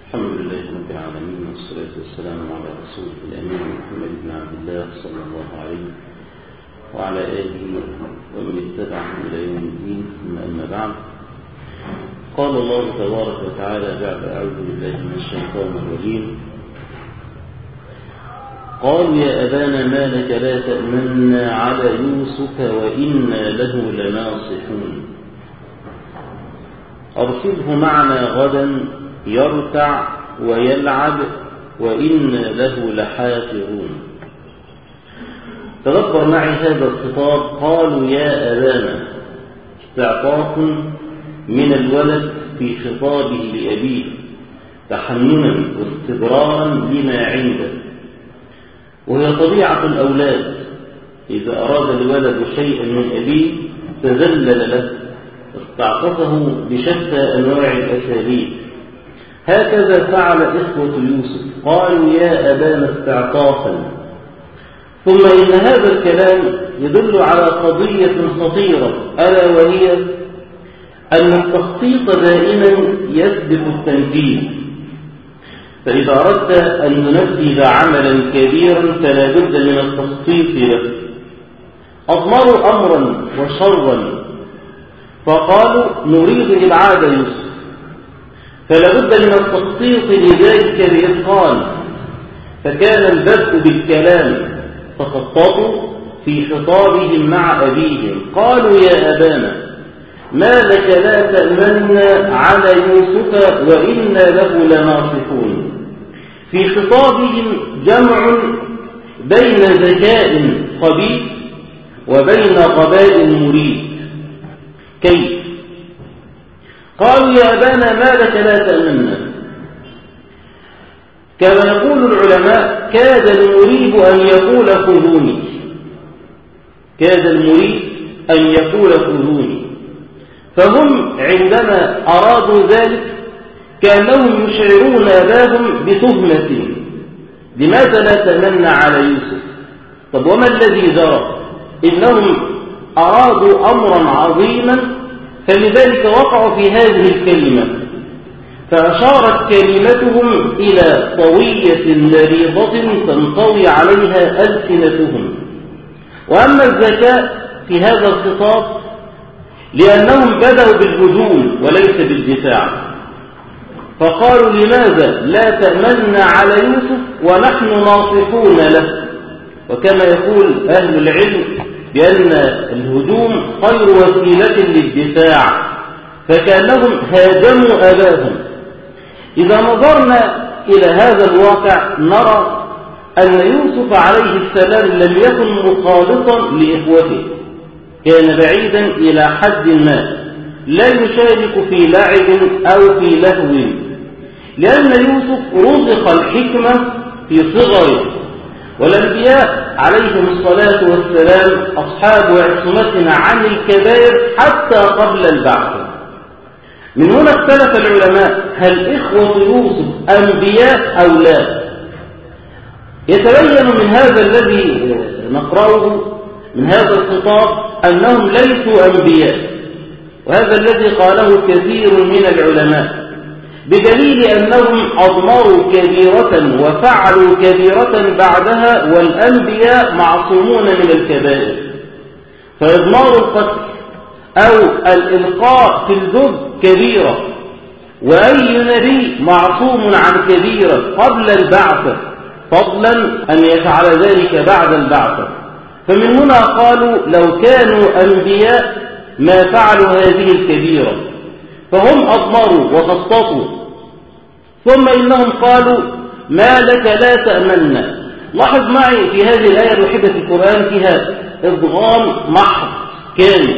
الحمد لله رب العالمين، والصلاة والسلام على رسوله الأمين محمد بن عبد الله صلى الله عليه وعلى آله ومن اتبعهم إلى يوم الدين. ثم أما بعد، قال الله تبارك وتعالى بعد أعوذ بالله من الشيطان الرجيم: قالوا يا أبانا ما لك لا تأمنا على يوسف وإنا له لناصحون، أرسله معنا غدا يرتع ويلعب وإنا له لحافظون. تذكر معي هذا الخطاب. قالوا يا أبانا، استعطاف من الولد في خطابه لأبيه تحننا واستبرارا لما عنده، وهي طبيعة الأولاد، إذا أراد الولد شيئا من أبيه تذلل له، استعطفه بشتى أنواع الأساليب. هكذا فعل إخوة يوسف، قالوا يا أبانا استعطافا. ثم إن هذا الكلام يدل على قضية خطيرة، ألا وهي أن التخطيط دائما يسبق التنفيذ. فإذا أردت أن تنفذ عملا كبيرا فلا بد من التخطيط له. أضمروا أمرا وشرا فقالوا نريد إبعاد يوسف، فلا بد من التخطيط لذلك بإتقان. فكان البدء بالكلام، فخططوا في خطابهم مع أبيهم. قالوا يا أبانا ما لك لا تأمنا على يوسف وإنا له لناصحون. في خطابهم جمع بين ذكاء خبيث وبين غباء مريب. كيف؟ قالوا يا أبانا ما لك لا تأمنا. كما يقول العلماء: كاد المريب أن يقول خذوني، كاد المريب أن يقول خذوني. فهم عندما أرادوا ذلك كانهم يشعرون أباهم بتهمة: لماذا لا تمنى على يوسف؟ طب وما الذي جرى؟ إنهم أرادوا أمرا عظيما، فلذلك وقعوا في هذه الكلمة. فأشارت كلمتهم إلى طوية مريضة تنطوي عليها ألسنتهم. وأما الذكاء في هذا الخطاب لأنهم بدأوا بالهجوم وليس بالدفاع، فقالوا لماذا لا تأمنا على يوسف ونحن ناصحون له. وكما يقول أهل العلم بأن الهجوم خير وسيلة للدفاع، فكأنهم هاجموا أباهم. إذا نظرنا إلى هذا الواقع نرى أن يوسف عليه السلام لم يكن مخالطا لإخوته، كان بعيدا إلى حد ما، لا يشارك في لعب أو في لهو، لأن يوسف رزق الحكمة في صغره. والأنبياء عليهم الصلاة والسلام أصحاب عصمتنا عن الكبائر حتى قبل البعث. من هنا اختلف العلماء: هل إخوة يوسف أنبياء أو لا؟ يتبين من هذا الذي نقرأه من هذا الخطاب أنهم ليسوا أنبياء، وهذا الذي قاله كثير من العلماء، بدليل أنهم أضمروا كبيرة وفعلوا كبيرة بعدها، والأنبياء معصومون من الكبائر. فإضمار القتل أو الإلقاء في الجب كبيرة، وأي نبي معصوم عن كبيرة قبل البعث، فضلا أن يفعل ذلك بعد البعث. فمن هنا قالوا لو كانوا أنبياء ما فعلوا هذه الكبيرة، فهم أضمروا وخططوا. ثم إنهم قالوا ما لك لا تأمنا. لاحظ معي في هذه الآية الوحيدة في القرآن فيها إضغام محض كامل.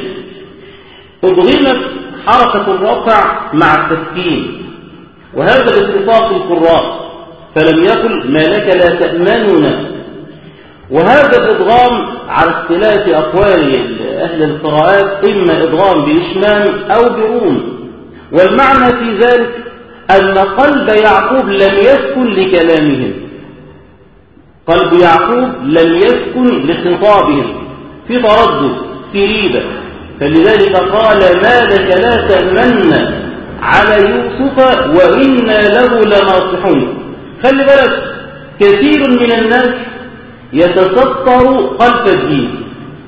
أضغمت حركة الرفع مع التسكين، وهذا باتفاق القراء، فلم يقل ما لك لا تأمننا. وهذا الإضغام على اختلاف أقوال أهل القراءات، إما إضغام بإشمام أو بروم. والمعنى في ذلك أن قلب يعقوب لم يسكن لكلامهم، قلب يعقوب لم يسكن لخطابهم، في تردد، في ريبة. فلذلك قال ما لك لا تأمن على يوسف وإنا له لناصحون. خلي بالك، كثير من الناس يتستر خلف الدين،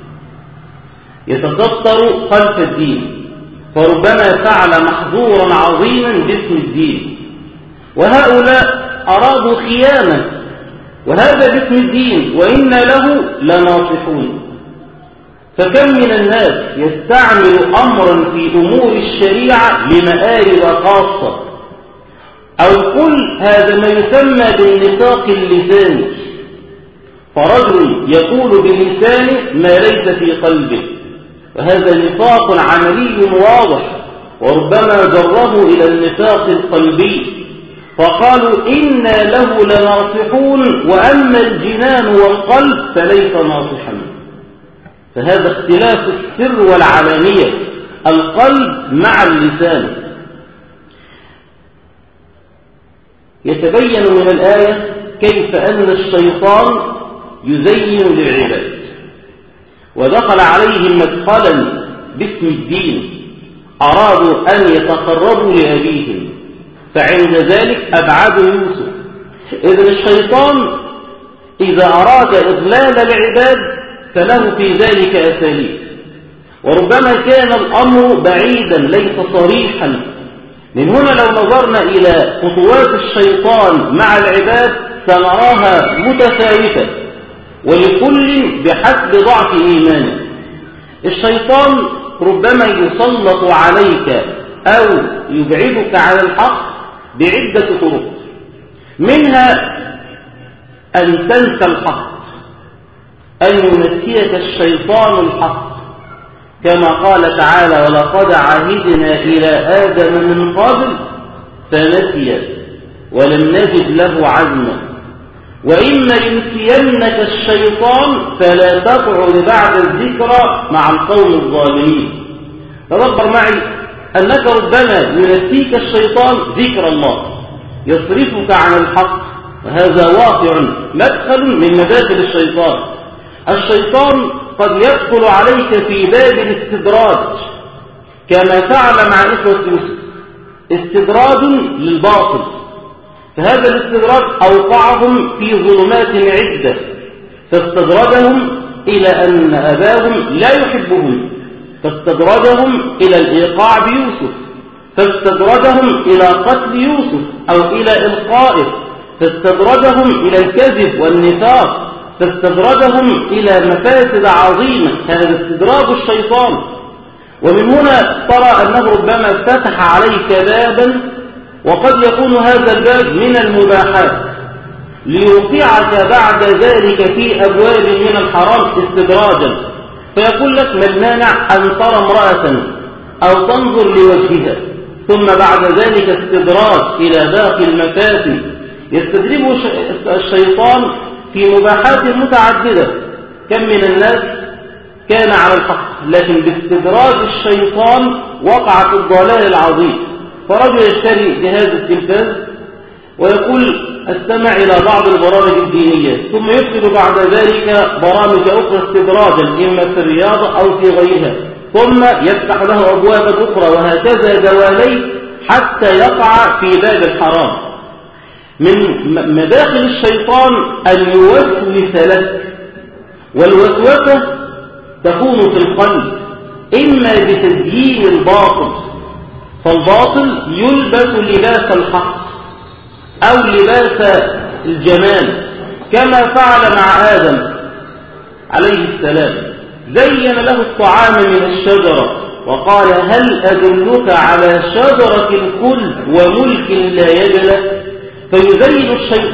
يتستر خلف الدين، فربما فعل محظورا عظيما باسم الدين، وهؤلاء أرادوا خيانة، وهذا باسم الدين وإنا له لناصحون. فكم من الناس يستعمل أمرا في أمور الشريعة لمآرب خاصة، أو كل هذا ما يسمى بالنفاق اللساني، فرجل يقول بلسانه ما ليس في قلبه، وهذا نفاق عملي واضح، وربما جره إلى النفاق القلبي، فقالوا إنا له لناصحون وأما الجنان والقلب فليس ناصحا. فهذا اختلاف السر والعلانية، القلب مع اللسان. يتبين من الآية كيف أن الشيطان يزين للعباد، ودخل عليهم مدخلا باسم الدين، أرادوا أن يتقربوا لأبيهم، فعند ذلك أبعدوا يوسف. إذن الشيطان إذا أراد إضلال العباد فله في ذلك أساليب، وربما كان الأمر بعيدا ليس صريحا. من هنا لو نظرنا إلى خطوات الشيطان مع العباد سنراها متفاوتة، ولكل بحسب ضعف إيمانه. الشيطان ربما يسلط عليك أو يبعدك عن الحق بعدة طرق، منها أن تنسى الحق، أن ينسيك الشيطان الحق، كما قال تعالى ولقد عهدنا إلى آدم من قبل فنسي ولم نجد له عزما. وإما ينسينك الشيطان فلا تقعد بعد الذكرى مع القوم الظالمين. تدبر معي أنك ربما ينسيك الشيطان ذكر الله، يصرفك عن الحق، وهذا واقع مدخل من مداخل الشيطان. الشيطان قد يدخل عليك في باب الاستدراج كما فعل مع إخوة يوسف، استدراج للباطل، فهذا الاستدراج أوقعهم في ظلمات عدة، فاستدرجهم إلى أن أباهم لا يحبهم، فاستدرجهم إلى الإيقاع بيوسف، فاستدرجهم إلى قتل يوسف أو إلى إلقائه، فاستدرجهم إلى الكذب والنفاق، فاستدرجهم إلى مفاسد عظيمة. هذا استدراج الشيطان. ومن هنا ترى أنه ربما فتح عليك بابا، وقد يكون هذا الباب من المباحات، ليوقعك بعد ذلك في أبواب من الحرام استدراجا، فيقول لك ما المانع أن ترى امرأة أو تنظر لوجهها، ثم بعد ذلك استدراج إلى باقي المفاسد. يستدرجه الشيطان في مباحات متعددة. كم من الناس كان على الحق، لكن باستدراج الشيطان وقع في الضلال العظيم. فرجل يشتري جهاز التلفاز ويقول استمع إلى بعض البرامج الدينية، ثم يدخل بعد ذلك برامج أخرى استدراجا إما في الرياضة أو في غيرها، ثم يفتح له أبوابا أخرى، وهكذا دوالي حتى يقع في باب الحرام. من مداخل الشيطان أن يوسوس لك، والوسوسة تكون في القلب إما بتزيين الباطل، فالباطل يلبس لباس الحق أو لباس الجمال، كما فعل مع آدم عليه السلام. زين له الطعام من الشجرة وقال هل أدلك على شجرة الخلد وملك لا يبلى. فيزين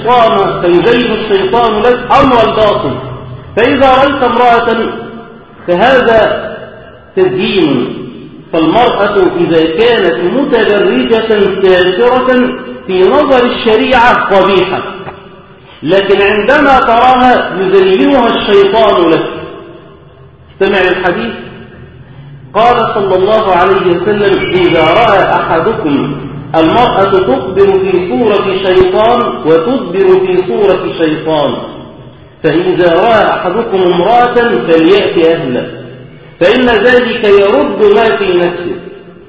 الشيطان لك أمر الباطل. فإذا رأيت امرأة فهذا تزيين، فالمرأة إذا كانت متبرجة ساترة في نظر الشريعة قبيحة، لكن عندما تراها يزينها الشيطان لك. استمع للحديث، قال صلى الله عليه وسلم إذا رأى أحدكم المرأة تقبل في صورة شيطان وتدبر في صورة شيطان، فإذا رأى أحدكم امرأة فليأتي أهله، فإن ذلك يرد ما في نفسه.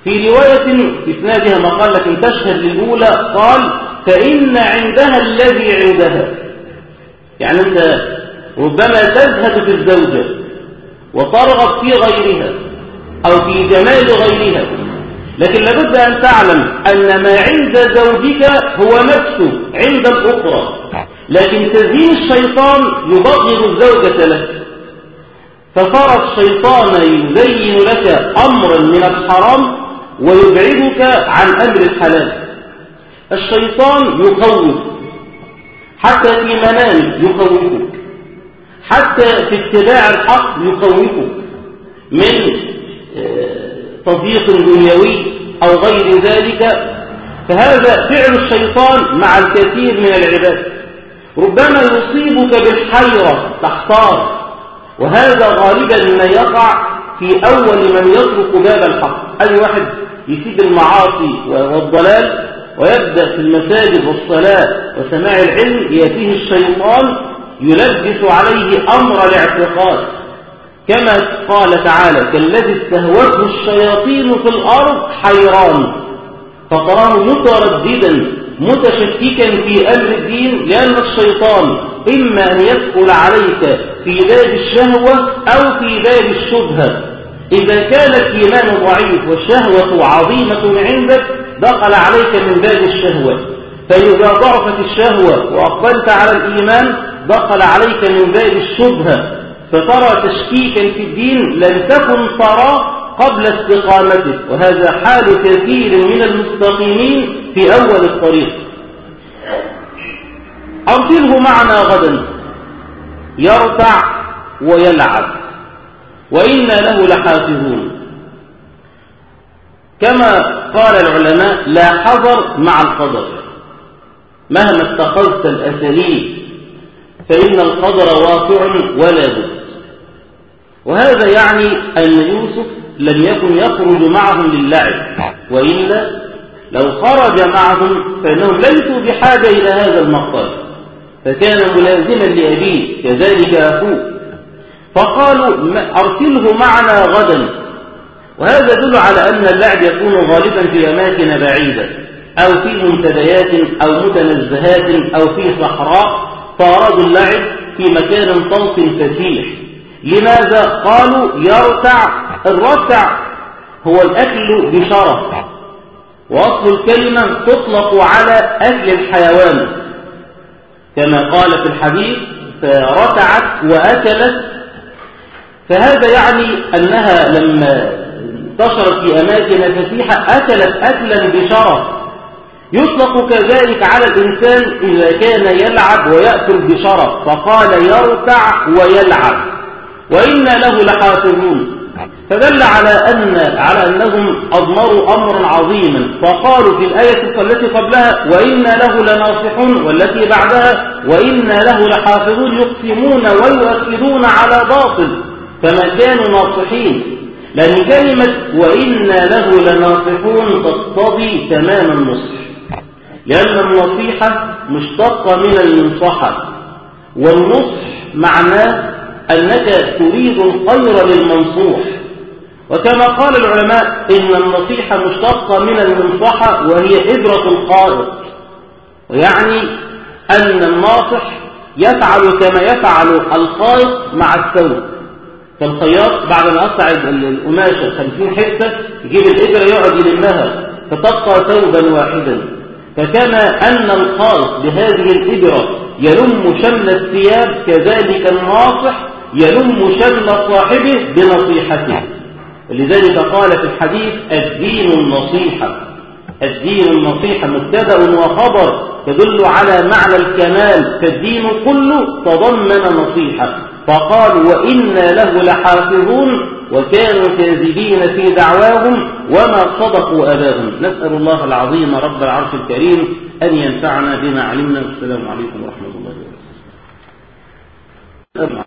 في رواية في إسنادها مقال لكن تشهد للأولى، قال فإن عندها الذي عندها. يعني أنت ربما تزهد في الزوجة وترغب في غيرها أو في جمال غيرها، لكن لابد أن تعلم أن ما عند زوجك هو نفسه عند الأخرى، لكن تزيين الشيطان يبغض الزوجة لك، فصار الشيطان يزين لك أمرا من الحرام ويبعدك عن أمر الحلال. الشيطان يخوف، حتى في منامك يخوفك، حتى في اتباع الحق يخوفك من تضييق دنيوي أو غير ذلك. فهذا فعل الشيطان مع الكثير من العباد، ربما يصيبك بالحيرة تحتار، وهذا غالبا ما يقع في أول من يترك باب الحق. أي واحد يسيب المعاصي والضلال ويبدأ في المساجد والصلاة وسماع العلم، يأتيه الشيطان يلبس عليه أمر الاعتقاد، كما قال تعالى كالذي استهوته الشياطين في الأرض حيران، فتراه مترددا متشككا في أمر الدين، لأن الشيطان إما أن يدخل عليك في باب الشهوة أو في باب الشبهة. إذا كان الإيمان ضعيف والشهوة عظيمة عندك دخل عليك من باب الشهوة، فإذا ضعفت الشهوة وأقبلت على الإيمان دخل عليك من باب الشبهة، فترى تشكيكا في الدين لم تكن ترى قبل استقامته، وهذا حال كثير من المستقيمين في أول الطريق. أرسله معنا غدا يرتع ويلعب وإنا له لحافظون. كما قال العلماء لا حذر مع القدر، مهما اتخذت الأساليب فإن القدر واقع ولا بد. وهذا يعني أن يوسف لم يكن يخرج معهم للعب، وإلا لو خرج معهم فإنهم ليسوا بحاجة إلى هذا المقال، فكان ملازما لأبيه كذلك أخوه، فقالوا أرسله معنا غدا. وهذا يدل على أن اللعب يكون غالبا في أماكن بعيدة أو في منتديات أو متنزهات أو في صحراء، فأرادوا اللعب في مكان طلق فسيح. لماذا؟ قالوا يرتع. الرتع هو الأكل بشرف، وأصل الكلمة تطلق على أكل الحيوان، كما قال في الحديث فرتعت وأكلت. فهذا يعني أنها لما انتشرت في أماكن فسيحة أكلت أكلا بشرف. يطلق كذلك على الإنسان إذا كان يلعب ويأكل بشرف، فقال يرتع ويلعب وإنا له لحافظون. فدل على أنهم أضمروا أمرا عظيما، فقالوا في الآية التي قبلها وإنا له لناصحون، والتي بعدها وإنا له لحافظون، يقسمون ويؤكدون على باطل كما كانوا ناصحين، لأن كلمة وإنا له لناصحون تقتضي تمام النصح، لأن النصيحة مشتقة من المنصحة، والنصح معناه أنك تريد الخير للمنصوح. وكما قال العلماء إن النصيحة مشتقة من المنصحة وهي إبرة القائط، ويعني أن الناصح يفعل كما يفعل القائط مع الثوب. فالخياط بعد ما يقطع القماشة 50 حتة يجيب الإبرة يقعد يلمها فتبقى ثوبا واحدا، فكما أن القائط بهذه الإبرة يلم شمل الثياب، كذلك الناصح يلم شمل صاحبه بنصيحته. ولذلك قال في الحديث الدين النصيحة. الدين النصيحة مبتدأ وخبر تدل على معنى الكمال، فالدين كله تضمن نصيحة. فقالوا وإنا له لحافظون وكانوا كاذبين في دعواهم وما صدقوا أباهم. نسأل الله العظيم رب العرش الكريم أن ينفعنا بما علمنا. والسلام عليكم ورحمة الله وبركاته.